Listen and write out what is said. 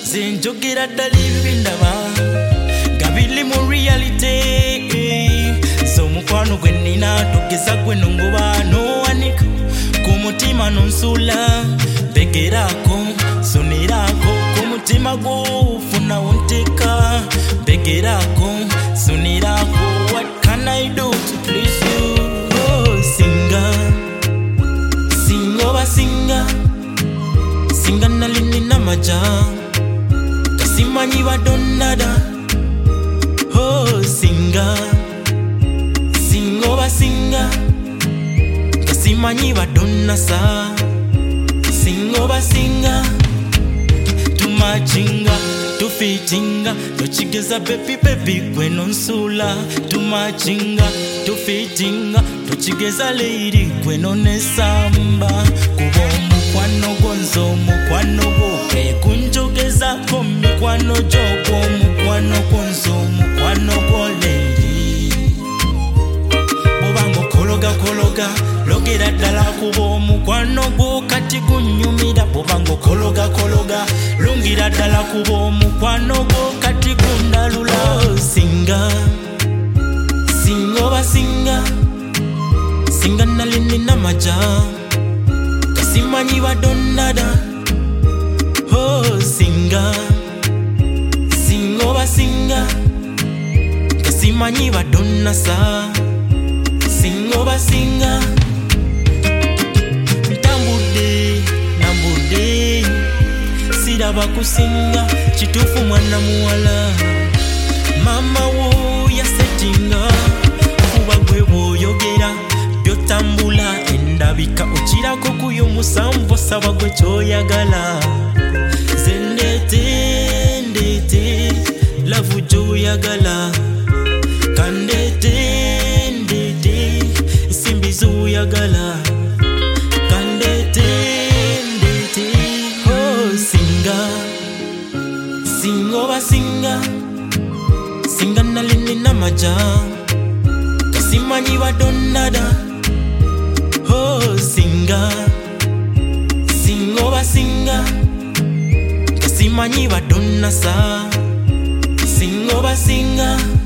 zenjogera ddala ebindaba nga biri mu reality. So mukwano gwe nina togeza gwe nongoba nowanika ku mutima nonsula begerako sunirako ku mutima gwofuna wonteka begerako sunirako. What can I do to please you? Oh, singa singoba singa singa nalini namaja kasimanyi badonnada. Oh, singa singoba singa kasimanyi badonnasa. Singoba singa tumachinga tufitinga tochigeza baby baby gwe nonsula. Tumachinga tufitinga tochigeza lady gwe nonesamba. Kuba omukwano gonzo omukwano gwo kunjogezako mikwano gyogwo omukwano gonzo omukwano gwo lady. Bobanga okologa kologa logera ddala kuba omukwano gwo kati gunyumira. Bobanga okologa kologa lungira ddala kuba omukwano gwo kati gundalula. Oh, singa singoba singa singa nalini namaja kasimanyi badonnada. Oh, singa singoba singa kasimanyi badonnasa. Singoba singa ntambudde nambudde siraba kusinga kituufu mwana muwala. Mama wo yasetinga kuba gwe bwoyogera byotambula endabika okirako kuyo musanvu saba gwe kyoyagala. Zendete ndete lavu gyoyagala kandete ndete simbi zoyagala kandete ndete. Oh, singa singoba singa singa nalini namaja kasimanyi badonnada. Oh, singa singoba singa kasimanyi badonnasa. Singoba singa